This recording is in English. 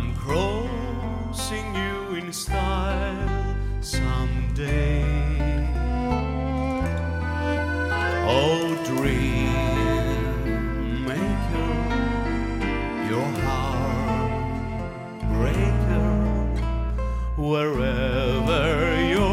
I'm crossing you in style someday. Oh, dream